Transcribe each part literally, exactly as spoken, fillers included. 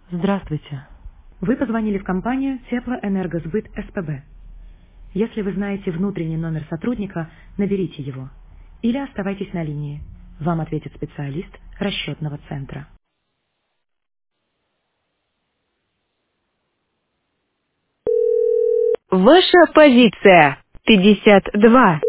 Здравствуйте. Вы позвонили в компанию Теплоэнергосбыт СПБ. Если вы знаете внутренний номер сотрудника, наберите его. Или оставайтесь на линии. Вам ответит специалист расчетного центра. Ваша позиция пятьдесят два.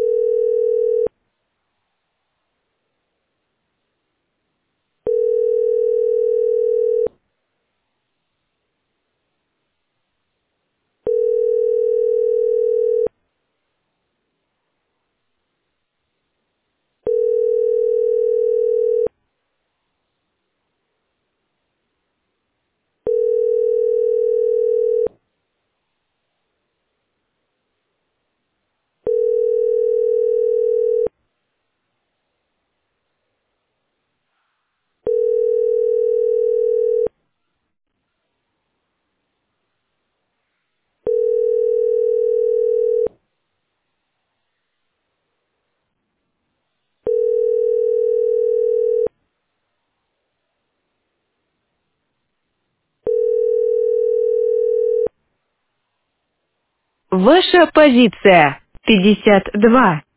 Ваша позиция пятьдесят два.